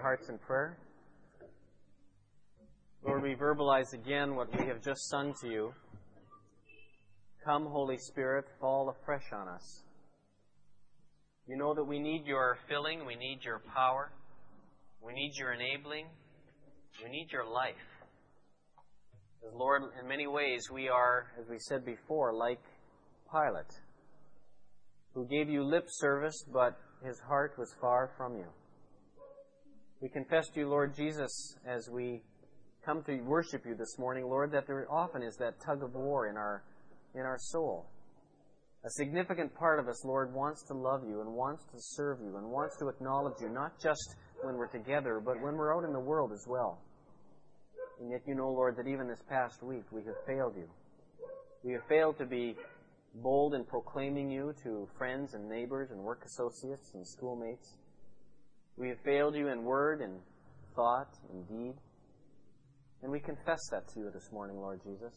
hearts in prayer. Lord, we verbalize again what we have just sung to you. Come, Holy Spirit, fall afresh on us. You know that we need your filling, we need your power, we need your enabling, we need your life. Because, Lord, in many ways we are, as we said before, like Pilate, who gave you lip service, but his heart was far from you. We confess to you, Lord Jesus, as we come to worship you this morning, Lord, that there often is that tug of war in our soul. A significant part of us, Lord, wants to love you and wants to serve you and wants to acknowledge you, not just when we're together, but when we're out in the world as well. And yet you know, Lord, that even this past week we have failed you. We have failed to be bold in proclaiming you to friends and neighbors and work associates and schoolmates. We have failed you in word and thought and deed. And we confess that to you this morning, Lord Jesus.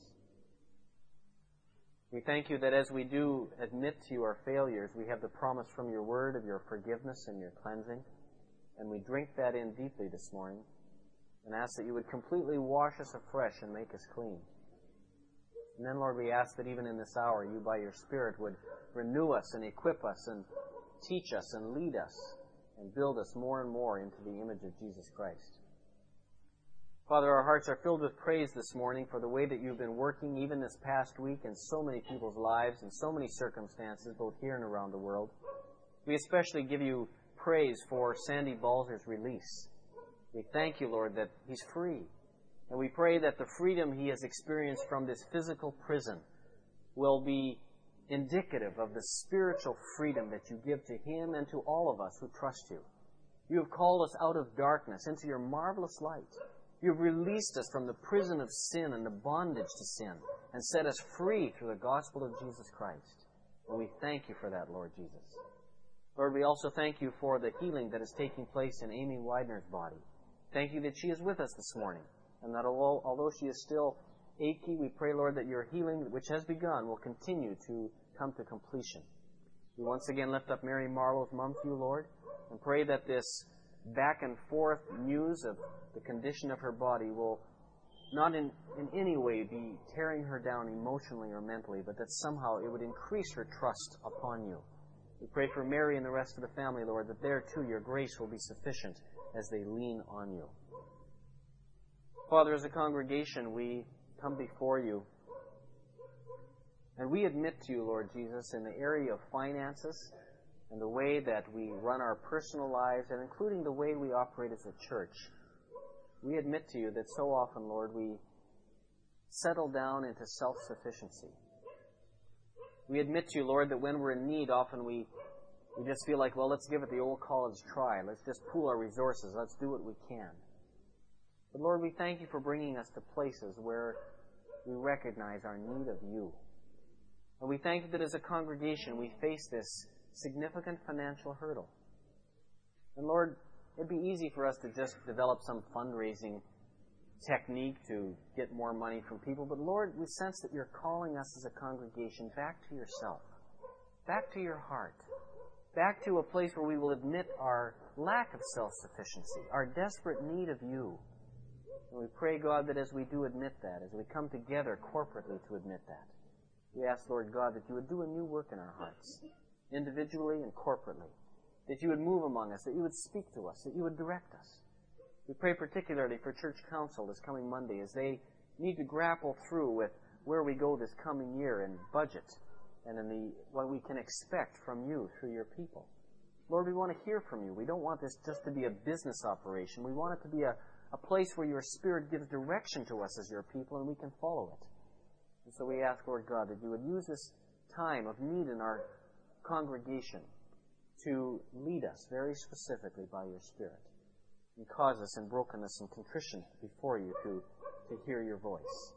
We thank you that as we do admit to you our failures, we have the promise from your word of your forgiveness and your cleansing. And we drink that in deeply this morning and ask that you would completely wash us afresh and make us clean. And then, Lord, we ask that even in this hour, you by your Spirit would renew us and equip us and teach us and lead us and build us more and more into the image of Jesus Christ. Father, our hearts are filled with praise this morning for the way that you've been working even this past week in so many people's lives and so many circumstances, both here and around the world. We especially give you praise for Sandy Balzer's release. We thank you, Lord, that he's free. And we pray that the freedom he has experienced from this physical prison will be indicative of the spiritual freedom that you give to him and to all of us who trust you. You have called us out of darkness into your marvelous light. You have released us from the prison of sin and the bondage to sin and set us free through the gospel of Jesus Christ. And we thank you for that, Lord Jesus. Lord, we also thank you for the healing that is taking place in Amy Widener's body. Thank you that she is with us this morning. And that although she is still achy, we pray, Lord, that your healing, which has begun, will continue to come to completion. We once again lift up Mary Marlowe's mom to you, Lord, and pray that this back and forth news of the condition of her body will not in any way be tearing her down emotionally or mentally, but that somehow it would increase her trust upon you. We pray for Mary and the rest of the family, Lord, that there too your grace will be sufficient as they lean on you. Father, as a congregation, we come before you and we admit to you, Lord Jesus, in the area of finances and the way that we run our personal lives and including the way we operate as a church, we admit to you that so often, Lord, we settle down into self-sufficiency. We admit to you, Lord, that when we're in need, often we just feel like, well, let's give it the old college try. Let's just pool our resources. Let's do what we can. But Lord, we thank you for bringing us to places where we recognize our need of you. And we thank you that as a congregation we face this significant financial hurdle. And Lord, it'd be easy for us to just develop some fundraising technique to get more money from people. But Lord, we sense that you're calling us as a congregation back to yourself, back to your heart, back to a place where we will admit our lack of self-sufficiency, our desperate need of you. And we pray, God, that as we do admit that, as we come together corporately to admit that, we ask, Lord God, that you would do a new work in our hearts, individually and corporately, that you would move among us, that you would speak to us, that you would direct us. We pray particularly for church council this coming Monday as they need to grapple through with where we go this coming year in budget and in what we can expect from you through your people. Lord, we want to hear from you. We don't want this just to be a business operation. We want it to be a place where your Spirit gives direction to us as your people and we can follow it. And so we ask, Lord God, that you would use this time of need in our congregation to lead us very specifically by your Spirit and cause us in brokenness and contrition before you to hear your voice.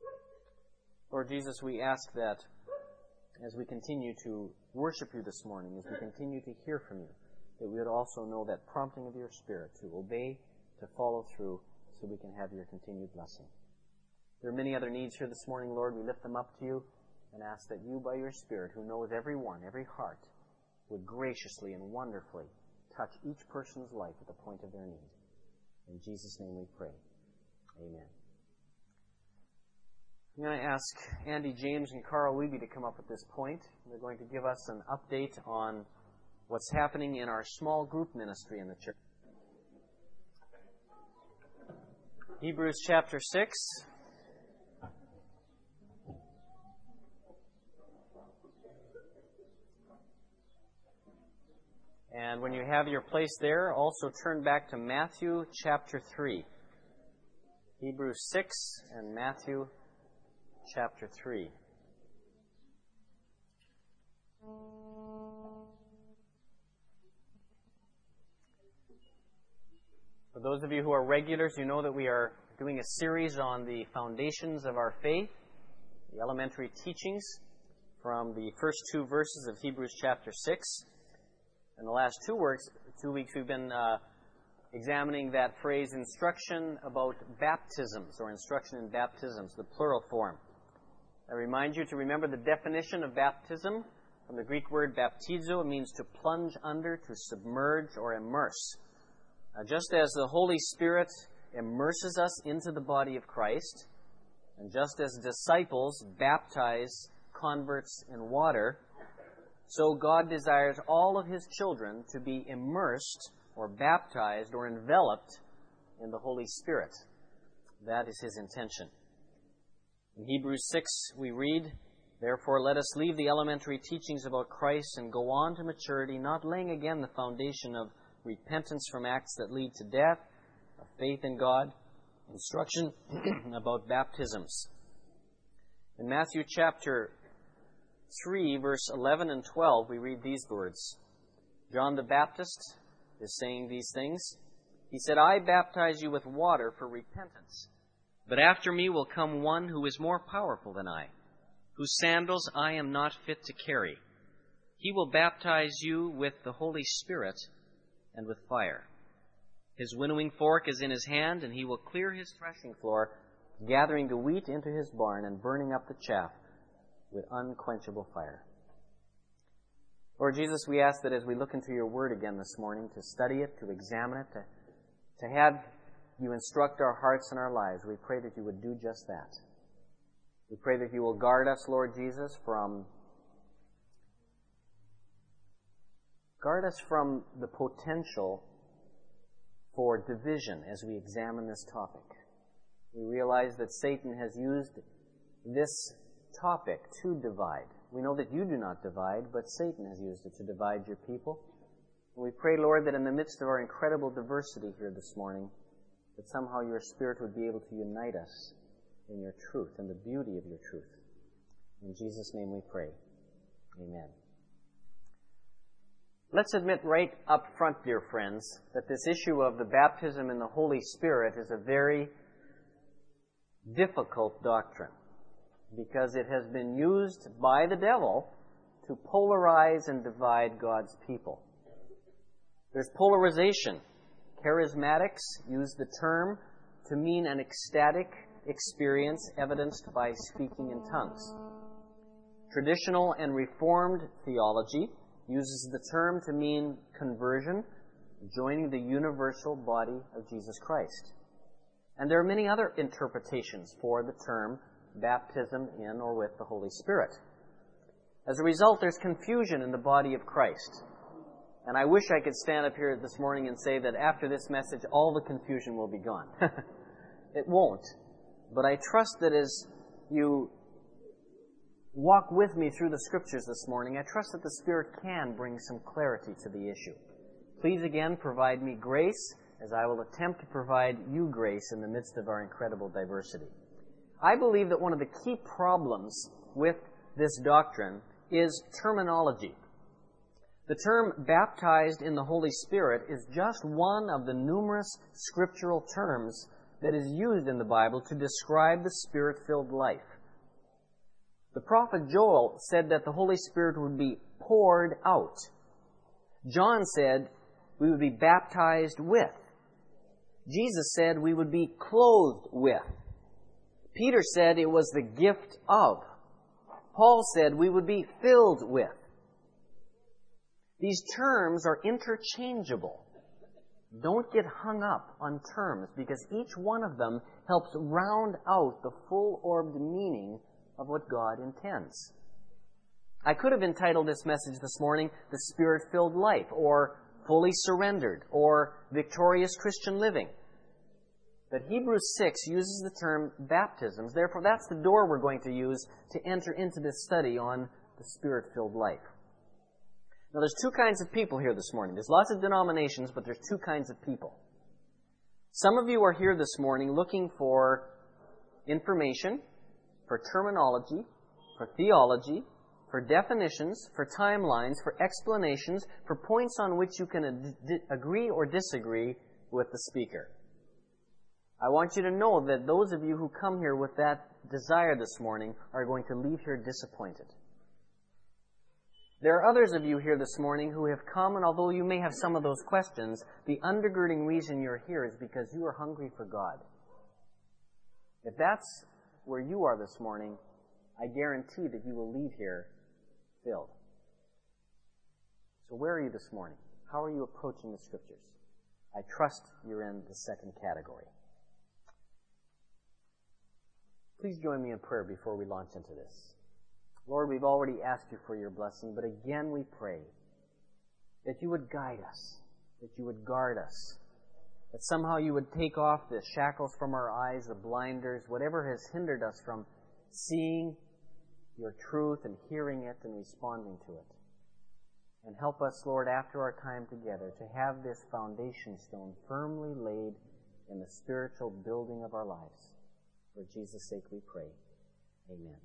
Lord Jesus, we ask that as we continue to worship you this morning, as we continue to hear from you, that we would also know that prompting of your Spirit to obey, to follow through, so we can have your continued blessing. There are many other needs here this morning, Lord. We lift them up to you and ask that you, by your Spirit, who knows every one, every heart, would graciously and wonderfully touch each person's life at the point of their need. In Jesus' name we pray. Amen. I'm going to ask Andy James and Carl Wiebe to come up at this point. They're going to give us an update on what's happening in our small group ministry in the church. Hebrews chapter 6. And when you have your place there, also turn back to Matthew chapter 3. Hebrews 6 and Matthew chapter 3. For those of you who are regulars, you know that we are doing a series on the foundations of our faith, the elementary teachings from the first 2 verses of Hebrews chapter 6. In the last 2 weeks, we've been examining that phrase, instruction about baptisms, or instruction in baptisms, the plural form. I remind you to remember the definition of baptism. From the Greek word baptizo, it means to plunge under, to submerge, or immerse. Just as the Holy Spirit immerses us into the body of Christ, and just as disciples baptize converts in water, so God desires all of His children to be immersed or baptized or enveloped in the Holy Spirit. That is His intention. In Hebrews 6 we read, "Therefore let us leave the elementary teachings about Christ and go on to maturity, not laying again the foundation of repentance from acts that lead to death, of faith in God, instruction about baptisms." In Matthew chapter 3, verse 11 and 12, we read these words. John the Baptist is saying these things. He said, "I baptize you with water for repentance, but after me will come one who is more powerful than I, whose sandals I am not fit to carry. He will baptize you with the Holy Spirit and with fire. His winnowing fork is in his hand, and he will clear his threshing floor, gathering the wheat into his barn and burning up the chaff with unquenchable fire." Lord Jesus, we ask that as we look into your word again this morning, to study it, to examine it, to have you instruct our hearts and our lives, we pray that you would do just that. We pray that you will guard us, Lord Jesus, from the potential for division as we examine this topic. We realize that Satan has used this topic to divide. We know that you do not divide, but Satan has used it to divide your people. And we pray, Lord, that in the midst of our incredible diversity here this morning, that somehow your Spirit would be able to unite us in your truth and the beauty of your truth. In Jesus' name we pray. Amen. Let's admit right up front, dear friends, that this issue of the baptism in the Holy Spirit is a very difficult doctrine, because it has been used by the devil to polarize and divide God's people. There's polarization. Charismatics use the term to mean an ecstatic experience evidenced by speaking in tongues. Traditional and Reformed theology uses the term to mean conversion, joining the universal body of Jesus Christ. And there are many other interpretations for the term baptism in or with the Holy Spirit. As a result, there's confusion in the body of Christ. And I wish I could stand up here this morning and say that after this message, all the confusion will be gone. It won't. But I trust that as you walk with me through the Scriptures this morning, I trust that the Spirit can bring some clarity to the issue. Please again provide me grace as I will attempt to provide you grace in the midst of our incredible diversity. I believe that one of the key problems with this doctrine is terminology. The term baptized in the Holy Spirit is just one of the numerous scriptural terms that is used in the Bible to describe the Spirit-filled life. The prophet Joel said that the Holy Spirit would be poured out. John said we would be baptized with. Jesus said we would be clothed with. Peter said it was the gift of. Paul said we would be filled with. These terms are interchangeable. Don't get hung up on terms, because each one of them helps round out the full-orbed meaning of what God intends. I could have entitled this message this morning, The Spirit-Filled Life, or Fully Surrendered, or Victorious Christian Living. But Hebrews 6 uses the term baptisms. Therefore, that's the door we're going to use to enter into this study on the Spirit-Filled life. Now, there's two kinds of people here this morning. There's lots of denominations, but there's two kinds of people. Some of you are here this morning looking for information, for terminology, for theology, for definitions, for timelines, for explanations, for points on which you can agree or disagree with the speaker. I want you to know that those of you who come here with that desire this morning are going to leave here disappointed. There are others of you here this morning who have come, and although you may have some of those questions, the undergirding reason you're here is because you are hungry for God. If that's where you are this morning, I guarantee that you will leave here filled. So where are you this morning? How are you approaching the Scriptures? I trust you're in the second category. Please join me in prayer before we launch into this. Lord, we've already asked you for your blessing, but again we pray that you would guide us, that you would guard us, that somehow you would take off the shackles from our eyes, the blinders, whatever has hindered us from seeing your truth and hearing it and responding to it. And help us, Lord, after our time together, to have this foundation stone firmly laid in the spiritual building of our lives. For Jesus' sake we pray. Amen.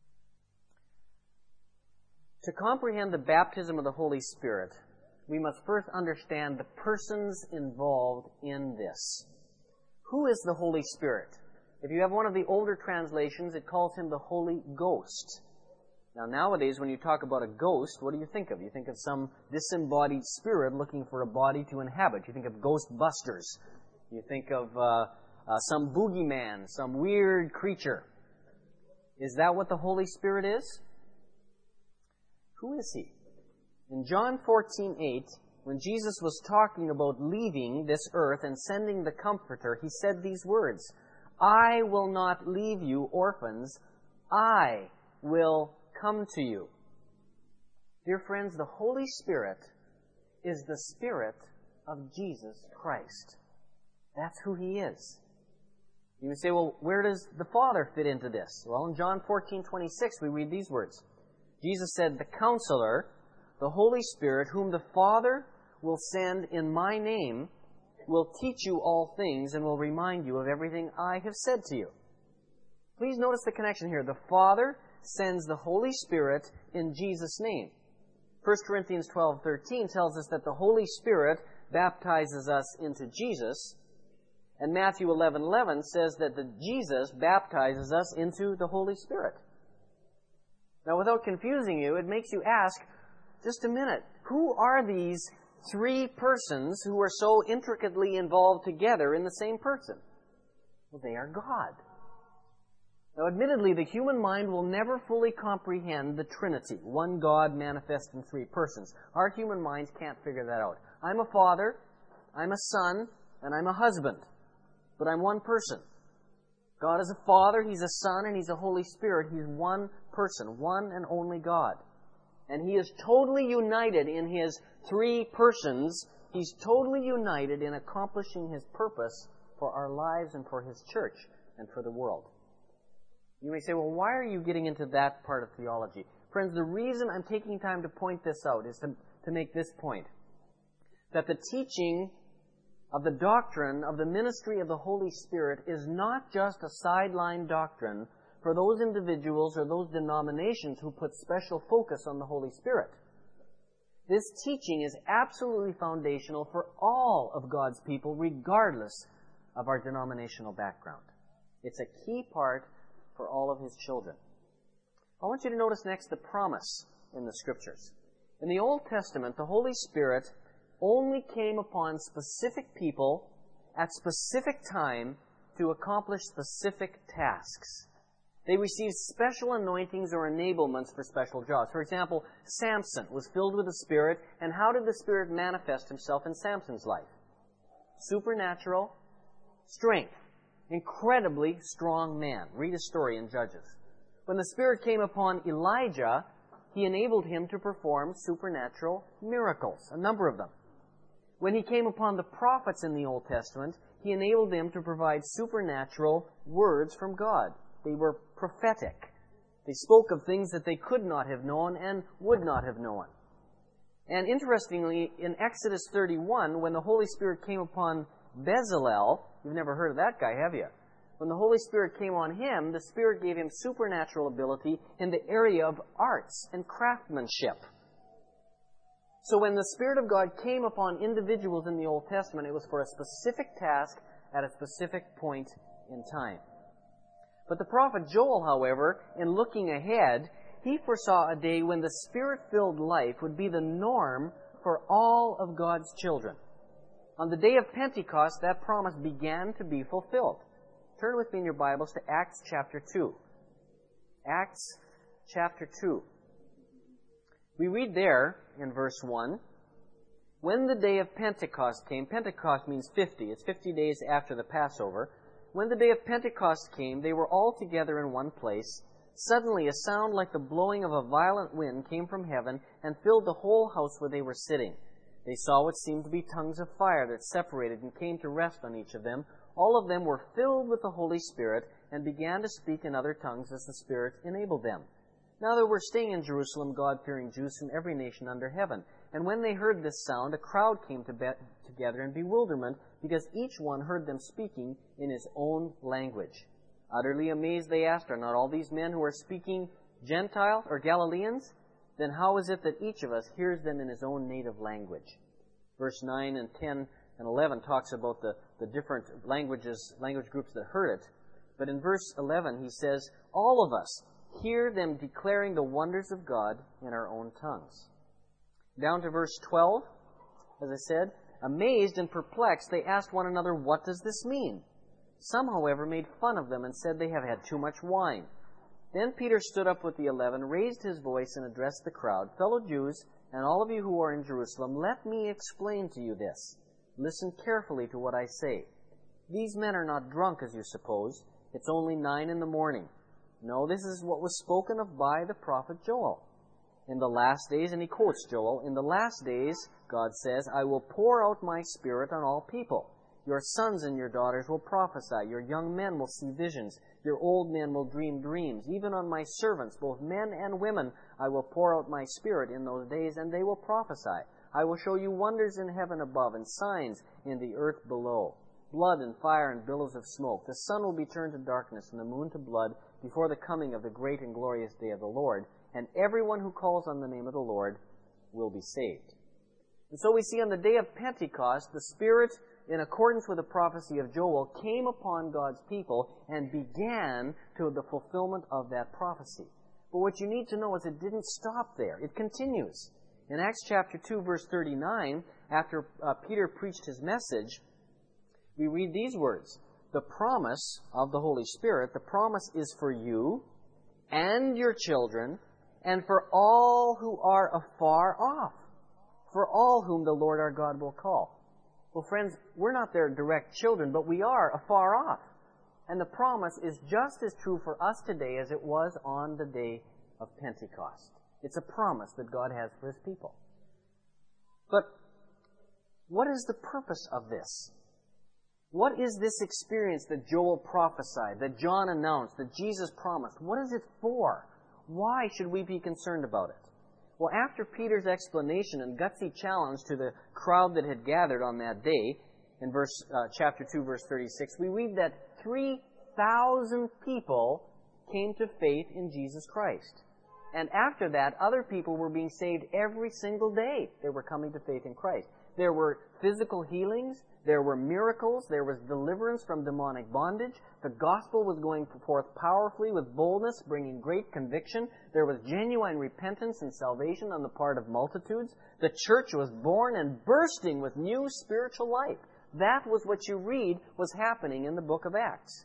To comprehend the baptism of the Holy Spirit, we must first understand the persons involved in this. Who is the Holy Spirit? If you have one of the older translations, it calls him the Holy Ghost. Now, nowadays, when you talk about a ghost, what do you think of? You think of some disembodied spirit looking for a body to inhabit. You think of Ghostbusters. You think of some boogeyman, some weird creature. Is that what the Holy Spirit is? Who is he? In John 14:8, when Jesus was talking about leaving this earth and sending the Comforter, he said these words, "I will not leave you orphans. I will come to you." Dear friends, the Holy Spirit is the Spirit of Jesus Christ. That's who he is. You would say, well, where does the Father fit into this? Well, in John 14:26, we read these words. Jesus said, "The Counselor, the Holy Spirit, whom the Father will send in my name, will teach you all things and will remind you of everything I have said to you." Please notice the connection here. The Father sends the Holy Spirit in Jesus' name. 1 Corinthians 12:13 tells us that the Holy Spirit baptizes us into Jesus, and Matthew 11:11 says that Jesus baptizes us into the Holy Spirit. Now, without confusing you, it makes you ask, just a minute, who are these three persons who are so intricately involved together in the same person? Well, they are God. Now, admittedly, the human mind will never fully comprehend the Trinity, one God manifest in three persons. Our human minds can't figure that out. I'm a father, I'm a son, and I'm a husband. But I'm one person. God is a Father, He's a Son, and He's a Holy Spirit. He's one person, one and only God. And He is totally united in His three persons. He's totally united in accomplishing His purpose for our lives and for His church and for the world. You may say, well, why are you getting into that part of theology? Friends, the reason I'm taking time to point this out is to make this point. That the teaching of the doctrine of the ministry of the Holy Spirit is not just a sideline doctrine for those individuals or those denominations who put special focus on the Holy Spirit. This teaching is absolutely foundational for all of God's people, regardless of our denominational background. It's a key part for all of His children. I want you to notice next the promise in the Scriptures. In the Old Testament, the Holy Spirit only came upon specific people at specific time to accomplish specific tasks. They received special anointings or enablements for special jobs. For example, Samson was filled with the Spirit, and how did the Spirit manifest Himself in Samson's life? supernatural strength. Incredibly strong man. Read his story in Judges. When the Spirit came upon Elijah, He enabled him to perform supernatural miracles, a number of them. When He came upon the prophets in the Old Testament, He enabled them to provide supernatural words from God. They were prophetic. They spoke of things that they could not have known and would not have known. And interestingly, in Exodus 31, when the Holy Spirit came upon Bezalel, you've never heard of that guy, have you? When the Holy Spirit came on him, the Spirit gave him supernatural ability in the area of arts and craftsmanship. So when the Spirit of God came upon individuals in the Old Testament, it was for a specific task at a specific point in time. But the prophet Joel, however, in looking ahead, he foresaw a day when the Spirit-filled life would be the norm for all of God's children. On the day of Pentecost, that promise began to be fulfilled. Turn with me in your Bibles to Acts chapter 2. Acts chapter 2. We read there in verse 1, when the day of Pentecost came, Pentecost means 50. It's 50 days after the Passover. When the day of Pentecost came, they were all together in one place. Suddenly a sound like the blowing of a violent wind came from heaven and filled the whole house where they were sitting. They saw what seemed to be tongues of fire that separated and came to rest on each of them. All of them were filled with the Holy Spirit and began to speak in other tongues as the Spirit enabled them. Now there were staying in Jerusalem God-fearing Jews from every nation under heaven. And when they heard this sound, a crowd came together in bewilderment, because each one heard them speaking in his own language. Utterly amazed, they asked, are not all these men who are speaking Gentiles or Galileans? Then how is it that each of us hears them in his own native language? Verse 9 and 10 and 11 talks about the different language groups that heard it. But in verse 11 he says, all of us hear them declaring the wonders of God in our own tongues. Down to verse 12, as I said, amazed and perplexed, they asked one another, what does this mean? Some, however, made fun of them and said they have had too much wine. Then Peter stood up with the 11, raised his voice, and addressed the crowd. Fellow Jews, and all of you who are in Jerusalem, let me explain to you this. Listen carefully to what I say. These men are not drunk, as you suppose. It's only 9 a.m. No, this is what was spoken of by the prophet Joel. In the last days, and he quotes Joel, in the last days, God says, I will pour out my Spirit on all people. Your sons and your daughters will prophesy. Your young men will see visions. Your old men will dream dreams. Even on my servants, both men and women, I will pour out my Spirit in those days, and they will prophesy. I will show you wonders in heaven above and signs in the earth below. Blood and fire and billows of smoke. The sun will be turned to darkness and the moon to blood before the coming of the great and glorious day of the Lord. And everyone who calls on the name of the Lord will be saved. And so we see on the day of Pentecost, the Spirit, in accordance with the prophecy of Joel, came upon God's people and began to the fulfillment of that prophecy. But what you need to know is it didn't stop there. It continues. In Acts chapter 2, verse 39, after Peter preached his message, we read these words. The promise of the Holy Spirit, the promise is for you and your children and for all who are afar off, for all whom the Lord our God will call. Well, friends, we're not their direct children, but we are afar off. And the promise is just as true for us today as it was on the day of Pentecost. It's a promise that God has for His people. But what is the purpose of this? What is this experience that Joel prophesied, that John announced, that Jesus promised? What is it for? Why should we be concerned about it? Well, after Peter's explanation and gutsy challenge to the crowd that had gathered on that day, in chapter 2, verse 36, we read that 3,000 people came to faith in Jesus Christ. And after that, other people were being saved every single day. They were coming to faith in Christ. There were physical healings. There were miracles. There was deliverance from demonic bondage. The gospel was going forth powerfully with boldness, bringing great conviction. There was genuine repentance and salvation on the part of multitudes. The church was born and bursting with new spiritual life. That was what you read was happening in the book of Acts.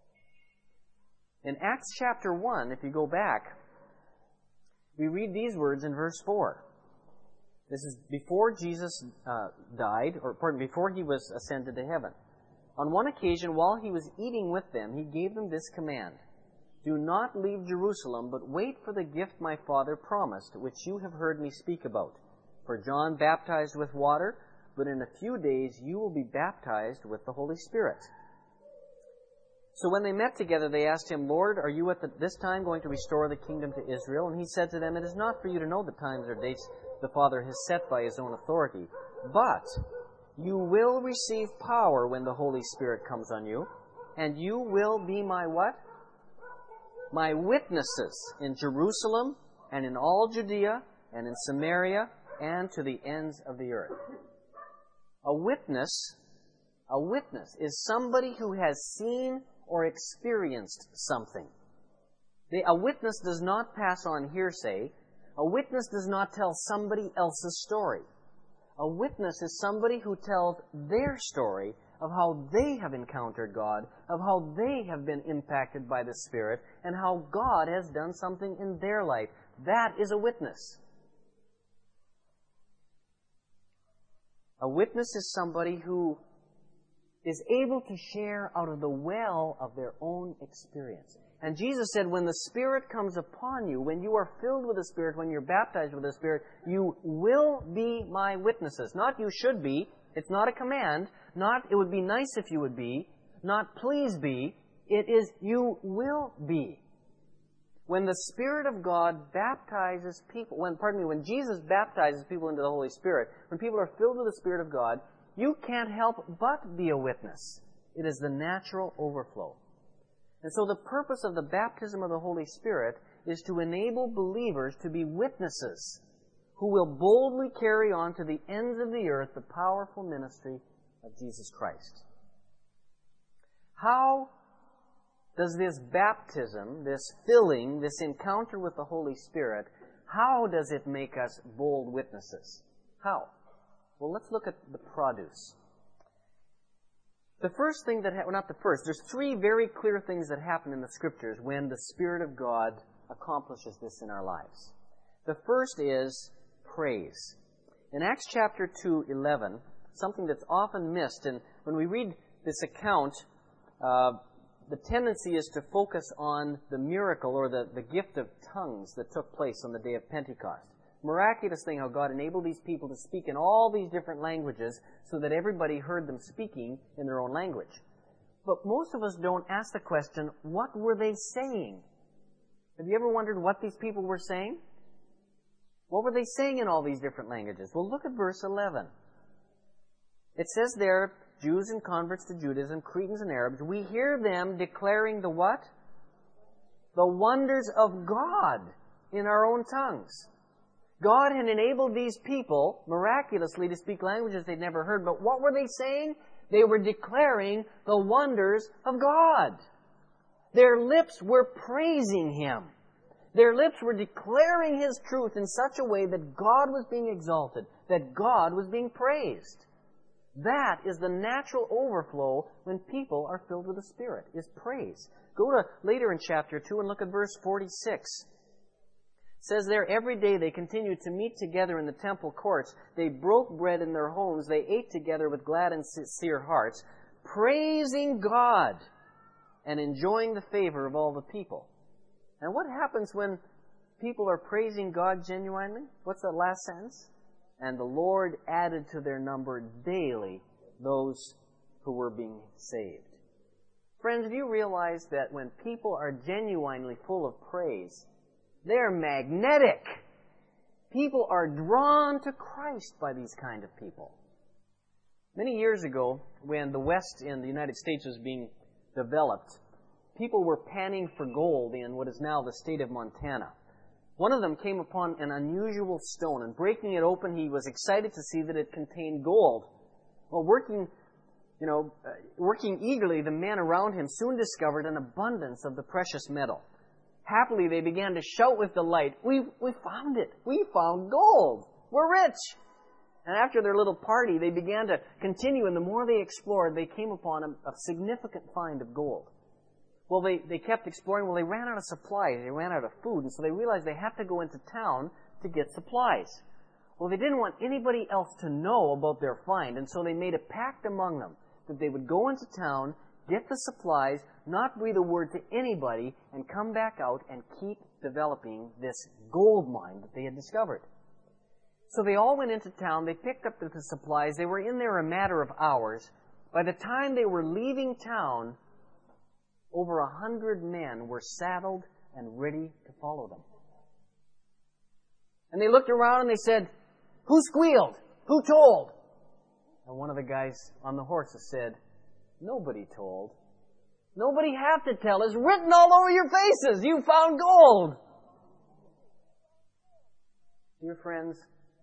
In Acts chapter 1, if you go back, we read these words in verse 4. This is before Jesus before he was ascended to heaven. On one occasion, while he was eating with them, he gave them this command: "Do not leave Jerusalem, but wait for the gift my Father promised, which you have heard me speak about. For John baptized with water, but in a few days you will be baptized with the Holy Spirit." So when they met together, they asked him, "Lord, are you at this time going to restore the kingdom to Israel?" And he said to them, "It is not for you to know the times or dates the Father has set by his own authority, but you will receive power when the Holy Spirit comes on you, and you will be my" what? "My witnesses in Jerusalem and in all Judea and in Samaria and to the ends of the earth." A witness is somebody who has seen or experienced something. A witness does not pass on hearsay. A witness does not tell somebody else's story. A witness is somebody who tells their story of how they have encountered God, of how they have been impacted by the Spirit, and how God has done something in their life. That is a witness. A witness is somebody who is able to share out of the well of their own experience. And Jesus said, when the Spirit comes upon you, when you are filled with the Spirit, when you're baptized with the Spirit, you will be my witnesses. Not you should be. It's not a command. Not it would be nice if you would be. Not please be. It is you will be. When the Spirit of God baptizes people, when Jesus baptizes people into the Holy Spirit, when people are filled with the Spirit of God, you can't help but be a witness. It is the natural overflow. And so the purpose of the baptism of the Holy Spirit is to enable believers to be witnesses who will boldly carry on to the ends of the earth the powerful ministry of Jesus Christ. How does this baptism, this filling, this encounter with the Holy Spirit, how does it make us bold witnesses? How? Well, let's look at the produce. The first thing there's three very clear things that happen in the Scriptures when the Spirit of God accomplishes this in our lives. The first is praise. In Acts chapter 2:11, something that's often missed, and when we read this account, the tendency is to focus on the miracle or the gift of tongues that took place on the day of Pentecost. Miraculous thing how God enabled these people to speak in all these different languages so that everybody heard them speaking in their own language. But most of us don't ask the question, what were they saying? Have you ever wondered what these people were saying? What were they saying in all these different languages? Well, look at verse 11. It says there, Jews and converts to Judaism, Cretans and Arabs, we hear them declaring the what? The wonders of God in our own tongues. God had enabled these people miraculously to speak languages they'd never heard, but what were they saying? They were declaring the wonders of God. Their lips were praising Him. Their lips were declaring His truth in such a way that God was being exalted, that God was being praised. That is the natural overflow when people are filled with the Spirit, is praise. Go to later in chapter 2 and look at verse 46. It says there, every day they continued to meet together in the temple courts. They broke bread in their homes. They ate together with glad and sincere hearts, praising God and enjoying the favor of all the people. And what happens when people are praising God genuinely? What's that last sentence? And the Lord added to their number daily those who were being saved. Friends, do you realize that when people are genuinely full of praise, they're magnetic? People are drawn to Christ by these kind of people. Many years ago, when the West in the United States was being developed, people were panning for gold in what is now the state of Montana. One of them came upon an unusual stone, and breaking it open, he was excited to see that it contained gold. Well, working eagerly, the men around him soon discovered an abundance of the precious metal. Happily, they began to shout with delight, we found it! We found gold! We're rich! And after their little party, they began to continue, and the more they explored, they came upon a significant find of gold. Well, they kept exploring. Well, they ran out of supplies. They ran out of food, and so they realized they had to go into town to get supplies. Well, they didn't want anybody else to know about their find, and so they made a pact among them that they would go into town, get the supplies, not breathe a word to anybody, and come back out and keep developing this gold mine that they had discovered. So they all went into town, they picked up the supplies, they were in there a matter of hours. By the time they were leaving town, over 100 men were saddled and ready to follow them. And they looked around and they said, "Who squealed? Who told?" And one of the guys on the horses said, "Nobody told. Nobody have to tell. It's written all over your faces. You found gold." Dear friends,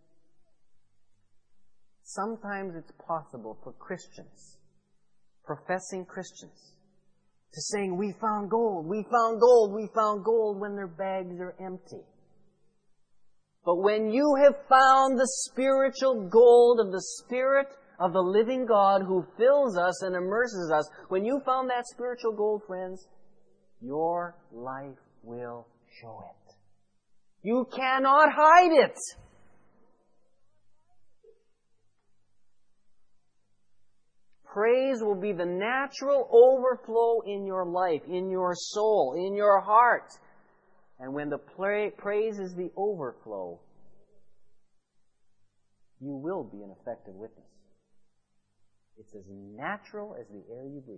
sometimes it's possible for Christians, professing Christians, to saying, "We found gold, we found gold, we found gold," when their bags are empty. But when you have found the spiritual gold of the Spirit of the living God who fills us and immerses us, when you found that spiritual gold, friends, your life will show it. You cannot hide it. Praise will be the natural overflow in your life, in your soul, in your heart. And when the praise is the overflow, you will be an effective witness. It's as natural as the air you breathe.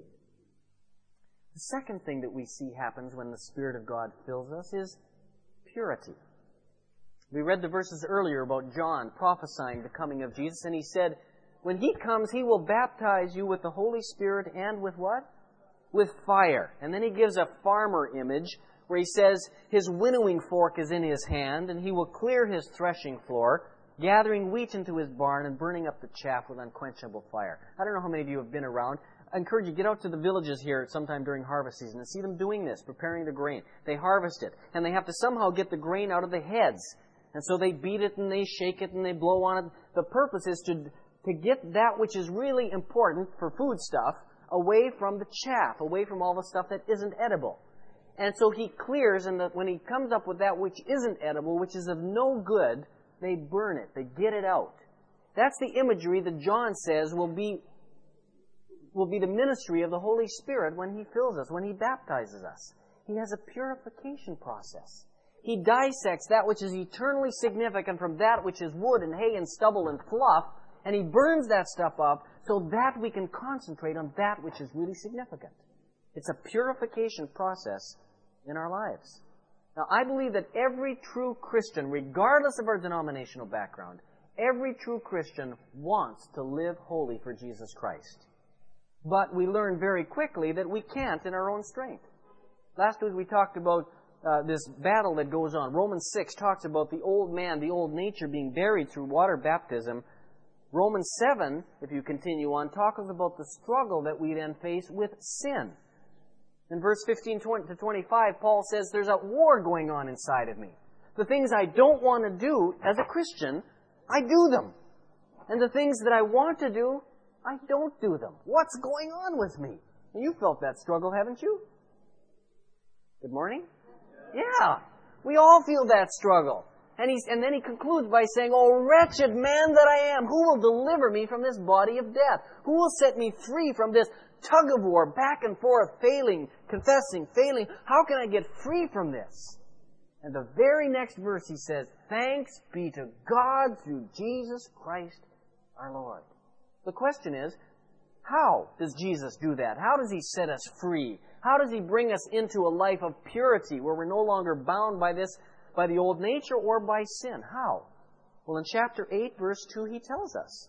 The second thing that we see happens when the Spirit of God fills us is purity. We read the verses earlier about John prophesying the coming of Jesus, and he said, when He comes, He will baptize you with the Holy Spirit and with what? With fire. And then he gives a farmer image where he says his winnowing fork is in his hand, and he will clear his threshing floor, gathering wheat into his barn and burning up the chaff with unquenchable fire. I don't know how many of you have been around. I encourage you, get out to the villages here sometime during harvest season and see them doing this, preparing the grain. They harvest it, and they have to somehow get the grain out of the heads. And so they beat it and they shake it and they blow on it. The purpose is to get that which is really important for food stuff away from the chaff, away from all the stuff that isn't edible. And so he clears, and when he comes up with that which isn't edible, which is of no good, they burn it. They get it out. That's the imagery that John says will be the ministry of the Holy Spirit when He fills us, when He baptizes us. He has a purification process. He dissects that which is eternally significant from that which is wood and hay and stubble and fluff, and He burns that stuff up so that we can concentrate on that which is really significant. It's a purification process in our lives. Now, I believe that every true Christian, regardless of our denominational background, every true Christian wants to live holy for Jesus Christ. But we learn very quickly that we can't in our own strength. Last week we talked about this battle that goes on. Romans 6 talks about the old man, the old nature being buried through water baptism. Romans 7, if you continue on, talks about the struggle that we then face with sin. In verse 15 to 25, Paul says, there's a war going on inside of me. The things I don't want to do as a Christian, I do them. And the things that I want to do, I don't do them. What's going on with me? And you felt that struggle, haven't you? Good morning? Yeah. We all feel that struggle. And then he concludes by saying, "Oh, wretched man that I am, who will deliver me from this body of death? Who will set me free from this tug of war, back and forth, failing, confessing, failing? How can I get free from this?" And the very next verse he says, "Thanks be to God through Jesus Christ our Lord." The question is, how does Jesus do that? How does He set us free? How does He bring us into a life of purity where we're no longer bound by the old nature or by sin? How? Well, in chapter 8, verse 2, He tells us.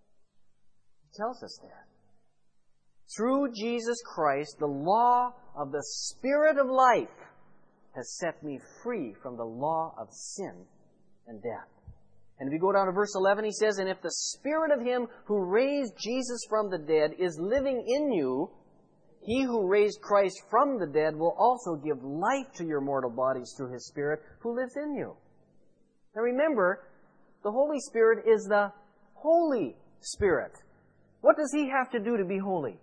He tells us there. Through Jesus Christ, the law of the Spirit of life has set me free from the law of sin and death. And if you go down to verse 11, he says, "And if the Spirit of Him who raised Jesus from the dead is living in you, He who raised Christ from the dead will also give life to your mortal bodies through His Spirit who lives in you." Now remember, the Holy Spirit is the Holy Spirit. What does He have to do to be holy?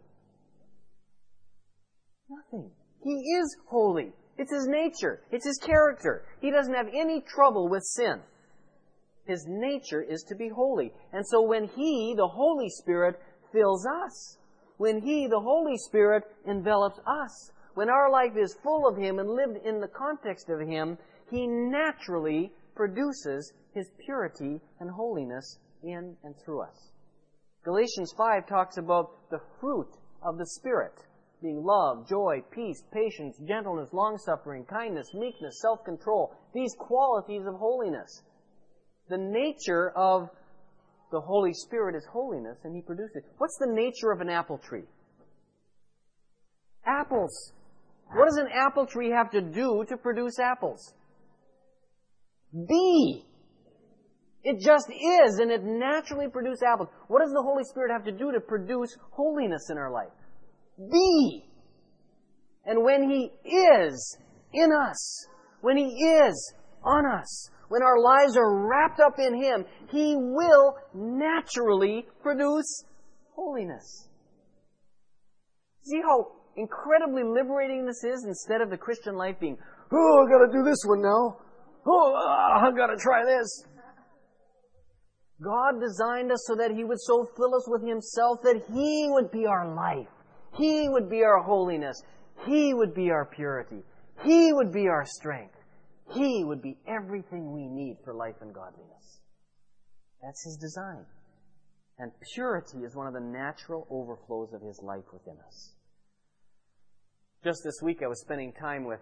Nothing. He is holy. It's His nature. It's His character. He doesn't have any trouble with sin. His nature is to be holy. And so when He, the Holy Spirit, fills us, when He, the Holy Spirit, envelops us, when our life is full of Him and lived in the context of Him, He naturally produces His purity and holiness in and through us. Galatians 5 talks about the fruit of the Spirit, being love, joy, peace, patience, gentleness, long-suffering, kindness, meekness, self-control, these qualities of holiness. The nature of the Holy Spirit is holiness, and He produces it. What's the nature of an apple tree? Apples. What does an apple tree have to do to produce apples? Be. It just is, and it naturally produces apples. What does the Holy Spirit have to do to produce holiness in our life? Be. And when He is in us, when He is on us, when our lives are wrapped up in Him, He will naturally produce holiness. See how incredibly liberating this is, instead of the Christian life being, oh, I've got to do this one now. Oh, I've got to try this. God designed us so that He would so fill us with Himself that He would be our life. He would be our holiness. He would be our purity. He would be our strength. He would be everything we need for life and godliness. That's His design. And purity is one of the natural overflows of His life within us. Just this week I was spending time with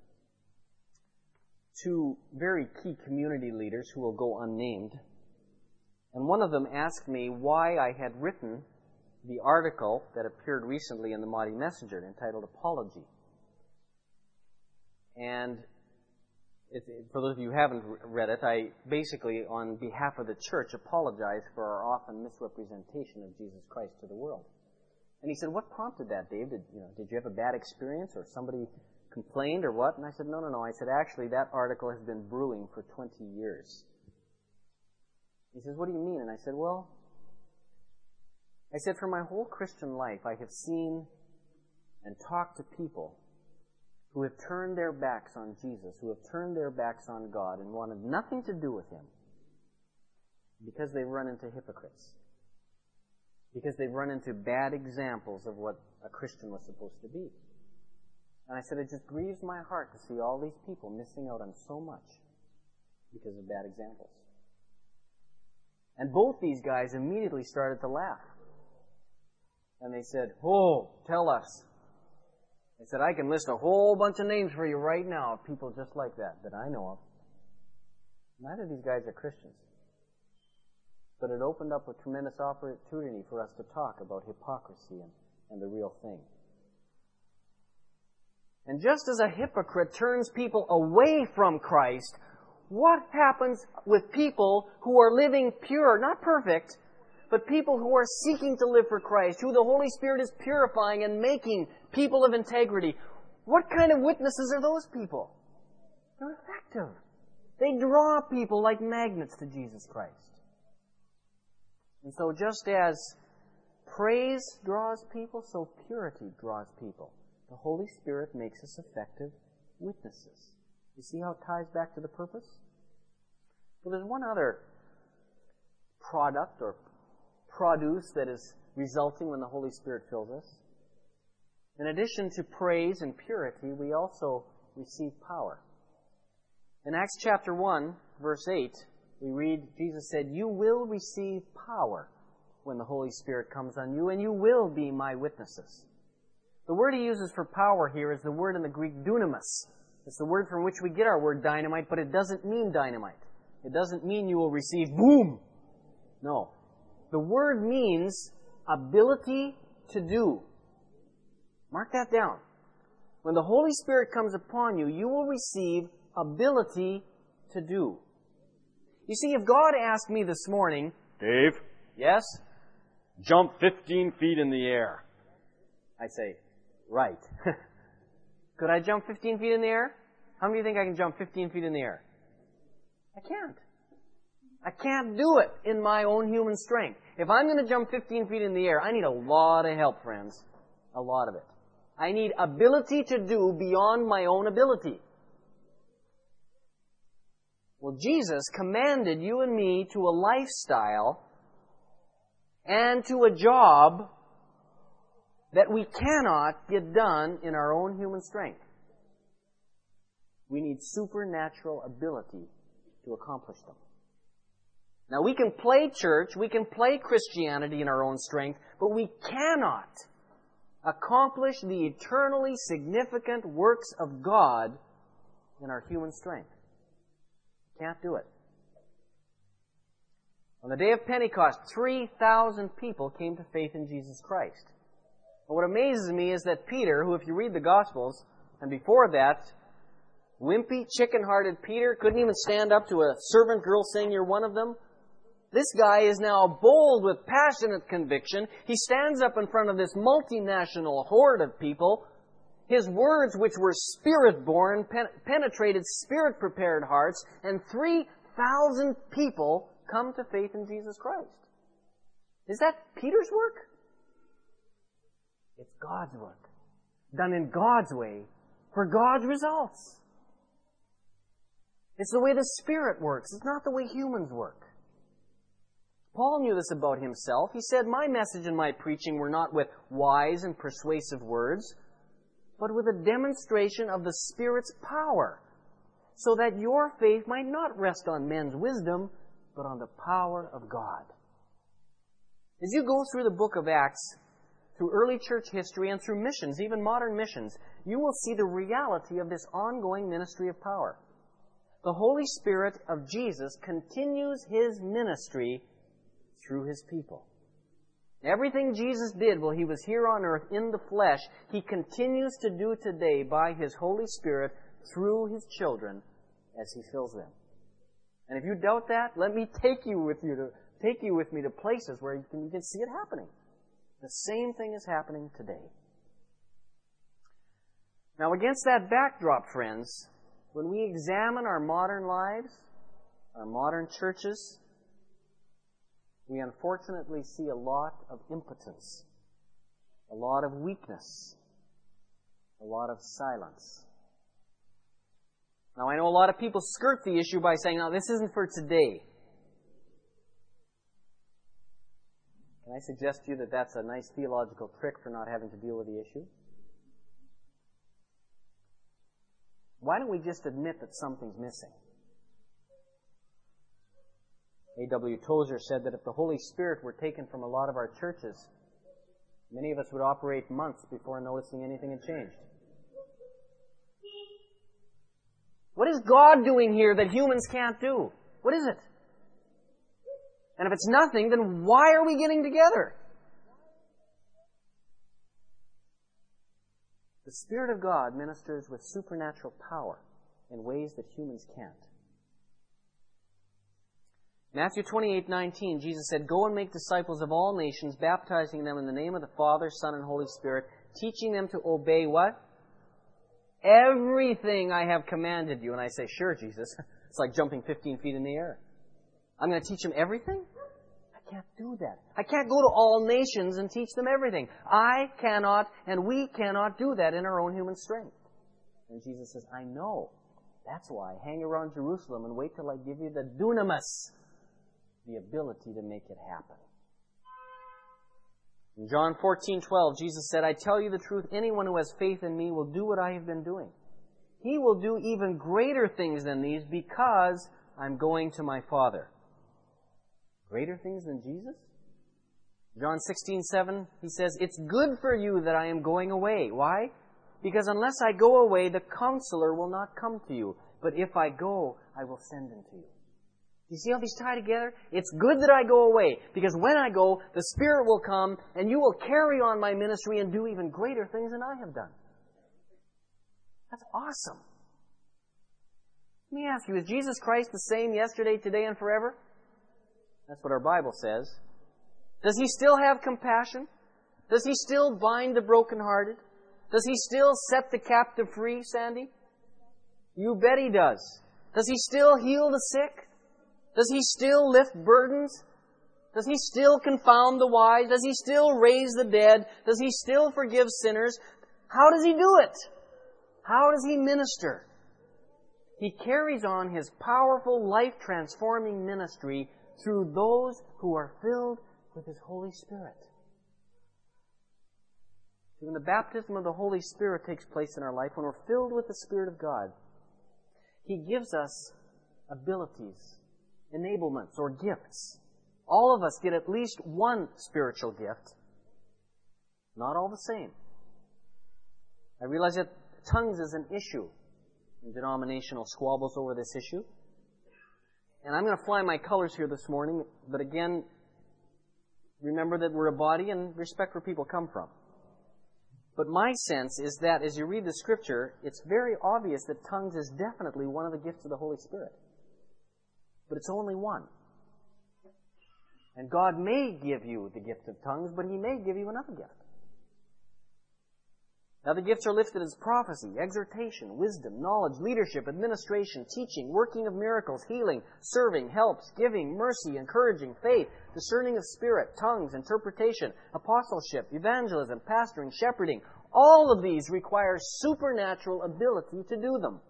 two very key community leaders who will go unnamed. And one of them asked me why I had written the article that appeared recently in the Mahdi Messenger entitled Apology. And for those of you who haven't read it, I basically, on behalf of the church, apologize for our often misrepresentation of Jesus Christ to the world. And he said, what prompted that, Dave? Did you have a bad experience or somebody complained or what? And I said, no. I said, actually, that article has been brewing for 20 years. He says, what do you mean? And I said, for my whole Christian life, I have seen and talked to people who have turned their backs on Jesus, who have turned their backs on God and wanted nothing to do with Him because they've run into hypocrites, because they've run into bad examples of what a Christian was supposed to be. And I said, it just grieves my heart to see all these people missing out on so much because of bad examples. And both these guys immediately started to laugh. And they said, oh, tell us. I said, I can list a whole bunch of names for you right now of people just like that I know of. Neither of these guys are Christians. But it opened up a tremendous opportunity for us to talk about hypocrisy and the real thing. And just as a hypocrite turns people away from Christ, what happens with people who are living pure, not perfect, but people who are seeking to live for Christ, who the Holy Spirit is purifying and making people of integrity? What kind of witnesses are those people? They're effective. They draw people like magnets to Jesus Christ. And so just as praise draws people, so purity draws people. The Holy Spirit makes us effective witnesses. You see how it ties back to the purpose? Well, there's one other product or produce that is resulting when the Holy Spirit fills us. In addition to praise and purity, we also receive power. In Acts chapter 1, verse 8, we read, Jesus said, you will receive power when the Holy Spirit comes on you, and you will be my witnesses. The word he uses for power here is the word in the Greek dunamis. It's the word from which we get our word dynamite, but it doesn't mean dynamite. It doesn't mean you will receive boom. No. The word means ability to do. Mark that down. When the Holy Spirit comes upon you, you will receive ability to do. You see, if God asked me this morning, Dave? Yes? Jump 15 feet in the air. I'd say, right. Could I jump 15 feet in the air? How many think I can jump 15 feet in the air? I can't. I can't do it in my own human strength. If I'm going to jump 15 feet in the air, I need a lot of help, friends. A lot of it. I need ability to do beyond my own ability. Well, Jesus commanded you and me to a lifestyle and to a job that we cannot get done in our own human strength. We need supernatural ability to accomplish them. Now, we can play church, we can play Christianity in our own strength, but we cannot accomplish the eternally significant works of God in our human strength. Can't do it. On the day of Pentecost, 3,000 people came to faith in Jesus Christ. But what amazes me is that Peter, who if you read the Gospels, and before that, wimpy, chicken-hearted Peter couldn't even stand up to a servant girl saying, "You're one of them." This guy is now bold with passionate conviction. He stands up in front of this multinational horde of people. His words, which were spirit-born, penetrated spirit-prepared hearts, and 3,000 people come to faith in Jesus Christ. Is that Peter's work? It's God's work, done in God's way, for God's results. It's the way the Spirit works. It's not the way humans work. Paul knew this about himself. He said, "My message and my preaching were not with wise and persuasive words, but with a demonstration of the Spirit's power, so that your faith might not rest on men's wisdom, but on the power of God." As you go through the book of Acts, through early church history and through missions, even modern missions, you will see the reality of this ongoing ministry of power. The Holy Spirit of Jesus continues His ministry through His people. Everything Jesus did while He was here on earth in the flesh, He continues to do today by His Holy Spirit through His children as He fills them. And if you doubt that, let me take you with me to places where you can see it happening. The same thing is happening today. Now, against that backdrop, friends, when we examine our modern lives, our modern churches, we unfortunately see a lot of impotence, a lot of weakness, a lot of silence. Now, I know a lot of people skirt the issue by saying, "Now, this isn't for today." Can I suggest to you that that's a nice theological trick for not having to deal with the issue? Why don't we just admit that something's missing? A.W. Tozer said that if the Holy Spirit were taken from a lot of our churches, many of us would operate months before noticing anything had changed. What is God doing here that humans can't do? What is it? And if it's nothing, then why are we getting together? The Spirit of God ministers with supernatural power in ways that humans can't. Matthew 28:19, Jesus said, "Go and make disciples of all nations, baptizing them in the name of the Father, Son, and Holy Spirit, teaching them to obey" what? "Everything I have commanded you." And I say, "Sure, Jesus." It's like jumping 15 feet in the air. I'm going to teach them everything? I can't do that. I can't go to all nations and teach them everything. I cannot, and we cannot do that in our own human strength. And Jesus says, "I know. That's why. Hang around Jerusalem and wait till I give you the dunamis, the ability to make it happen." In John 14:12, Jesus said, "I tell you the truth, anyone who has faith in me will do what I have been doing. He will do even greater things than these because I'm going to my Father." Greater things than Jesus? John 16:7, He says, "It's good for you that I am going away." Why? "Because unless I go away, the Counselor will not come to you. But if I go, I will send him to you." You see how these tie together? It's good that I go away, because when I go, the Spirit will come, and you will carry on my ministry and do even greater things than I have done. That's awesome. Let me ask you, is Jesus Christ the same yesterday, today, and forever? That's what our Bible says. Does He still have compassion? Does He still bind the brokenhearted? Does He still set the captive free, Sandy? You bet He does. Does He still heal the sick? Does He still lift burdens? Does He still confound the wise? Does He still raise the dead? Does He still forgive sinners? How does He do it? How does He minister? He carries on His powerful, life-transforming ministry through those who are filled with His Holy Spirit. When the baptism of the Holy Spirit takes place in our life, when we're filled with the Spirit of God, He gives us abilities, enablements, or gifts. All of us get at least one spiritual gift. Not all the same. I realize that tongues is an issue in denominational squabbles over this issue. And I'm going to fly my colors here this morning, but again, remember that we're a body and respect where people come from. But my sense is that as you read the Scripture, it's very obvious that tongues is definitely one of the gifts of the Holy Spirit. But it's only one. And God may give you the gift of tongues, but He may give you another gift. Now the gifts are listed as prophecy, exhortation, wisdom, knowledge, leadership, administration, teaching, working of miracles, healing, serving, helps, giving, mercy, encouraging, faith, discerning of spirit, tongues, interpretation, apostleship, evangelism, pastoring, shepherding. All of these require supernatural ability to do them.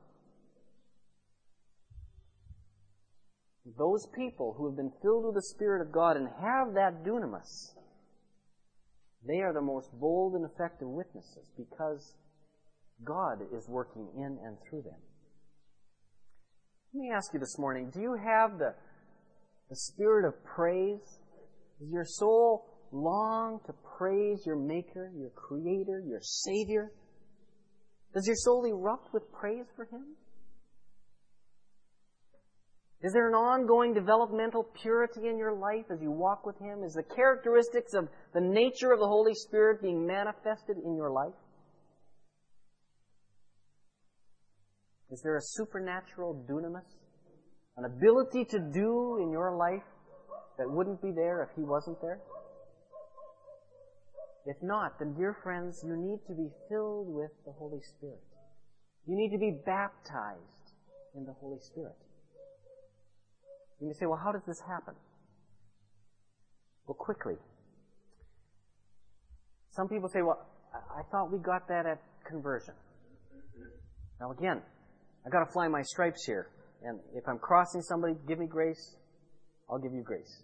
Those people who have been filled with the Spirit of God and have that dunamis, they are the most bold and effective witnesses because God is working in and through them. Let me ask you this morning, do you have the spirit of praise? Does your soul long to praise your Maker, your Creator, your Savior? Does your soul erupt with praise for Him? Is there an ongoing developmental purity in your life as you walk with Him? Is the characteristics of the nature of the Holy Spirit being manifested in your life? Is there a supernatural dunamis? An ability to do in your life that wouldn't be there if He wasn't there? If not, then dear friends, you need to be filled with the Holy Spirit. You need to be baptized in the Holy Spirit. You may say, well, how does this happen? Well, quickly. Some people say, well, I thought we got that at conversion. Now again, I've got to fly my stripes here. And if I'm crossing somebody, give me grace, I'll give you grace.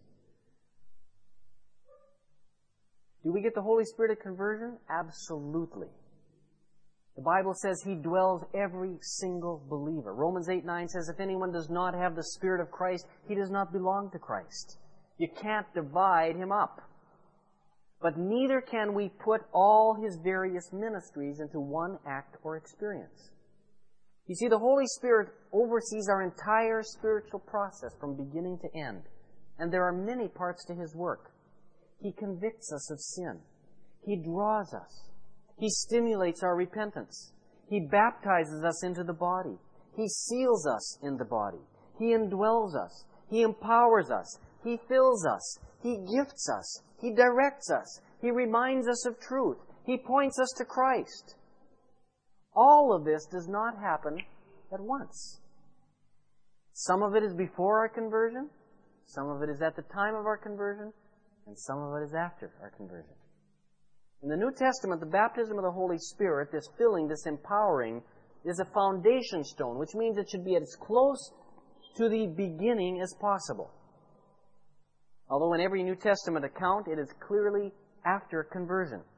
Do we get the Holy Spirit at conversion? Absolutely. The Bible says He dwells every single believer. Romans 8:9 says, if anyone does not have the Spirit of Christ, he does not belong to Christ. You can't divide Him up. But neither can we put all His various ministries into one act or experience. You see, the Holy Spirit oversees our entire spiritual process from beginning to end. And there are many parts to His work. He convicts us of sin. He draws us. He stimulates our repentance. He baptizes us into the body. He seals us in the body. He indwells us. He empowers us. He fills us. He gifts us. He directs us. He reminds us of truth. He points us to Christ. All of this does not happen at once. Some of it is before our conversion. Some of it is at the time of our conversion. And some of it is after our conversion. In the New Testament, the baptism of the Holy Spirit, this filling, this empowering, is a foundation stone, which means it should be as close to the beginning as possible. Although in every New Testament account, it is clearly after conversion.